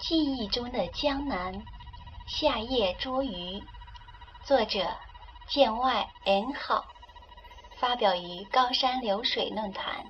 记忆中的江南，夏夜捉鱼，作者剑外 N 号，发表于高山流水论坛。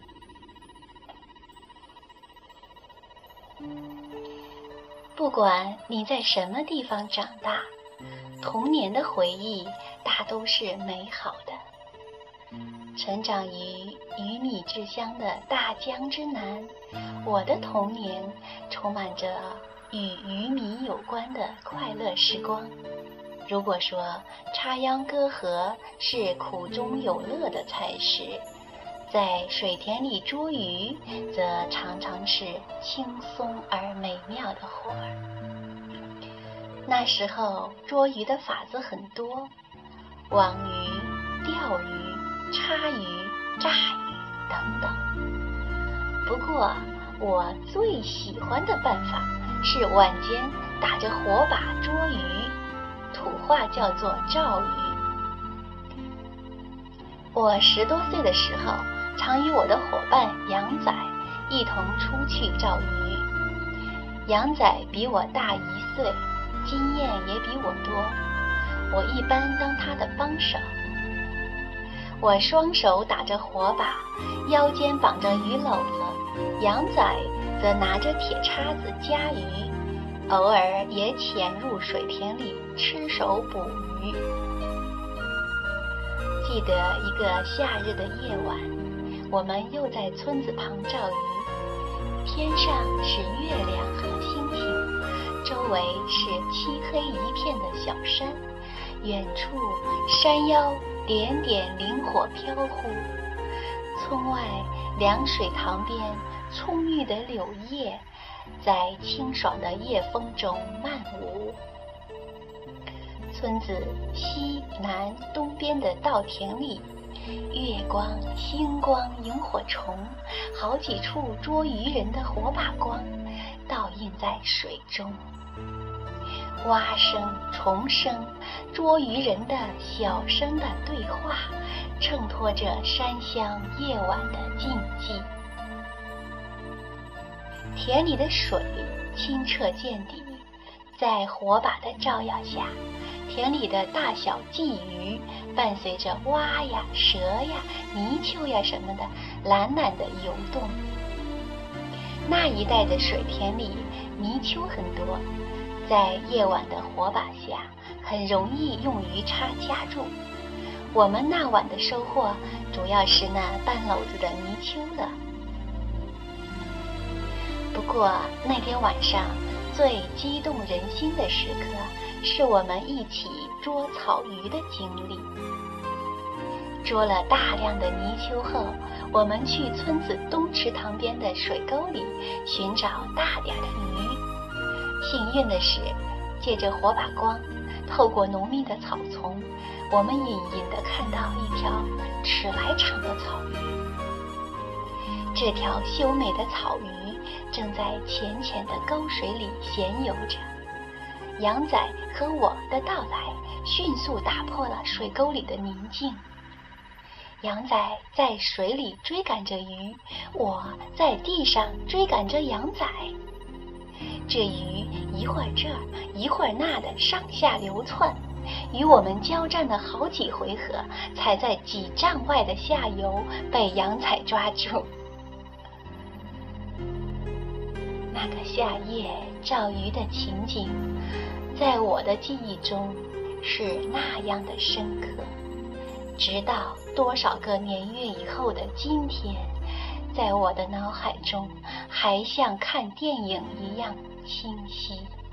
不管你在什么地方长大，童年的回忆大都是美好的。成长于鱼米之乡的大江之南，我的童年充满着与鱼米有关的快乐时光。如果说插秧割禾是苦中有乐的差事，在水田里捉鱼则常常是轻松而美妙的活儿。那时候捉鱼的法子很多，网鱼、钓鱼、叉鱼、炸鱼等等。不过我最喜欢的办法是晚间打着火把捉鱼，土话叫做照鱼。我10多岁的时候，常与我的伙伴杨仔一同出去照鱼。杨仔比我大1岁，经验也比我多，我一般当他的帮手。我双手打着火把，腰间绑着鱼篓子，杨仔则拿着铁叉子夹鱼，偶尔也潜入水田里吃手捕鱼。记得一个夏日的夜晚，我们又在村子旁照鱼，天上是月亮和星星，周围是漆黑一片的小山，远处山腰点点灵火飘忽，村外凉水塘边葱郁的柳叶在清爽的夜风中漫舞。村子西南东边的稻田里，月光、星光、萤火虫，好几处捉鱼人的火把光倒映在水中。蛙声、虫声，捉鱼人的小声的对话，衬托着山乡夜晚的静寂。田里的水清澈见底，在火把的照耀下，田里的大小鲫鱼伴随着蛙呀、蛇呀、泥鳅呀什么的懒懒地游动。那一带的水田里泥鳅很多，在夜晚的火把下很容易用鱼叉夹住。我们那晚的收获主要是那半篓子的泥鳅了。不过那天晚上最激动人心的时刻是我们一起捉草鱼的经历。捉了大量的泥鳅后，我们去村子东池塘边的水沟里寻找大点的鱼。幸运的是，借着火把光，透过浓密的草丛，我们隐隐地看到一条尺来长的草鱼。这条秀美的草鱼正在浅浅的沟水里闲游着。杨仔和我的到来迅速打破了水沟里的宁静。杨仔在水里追赶着鱼，我在地上追赶着杨仔。这鱼一会儿这儿一会儿那的上下流窜，与我们交战了好几回合，才在几丈外的下游被杨仔抓住。那个夏夜照鱼的情景，在我的记忆中是那样的深刻，直到多少个年月以后的今天，在我的脑海中还像看电影一样清晰。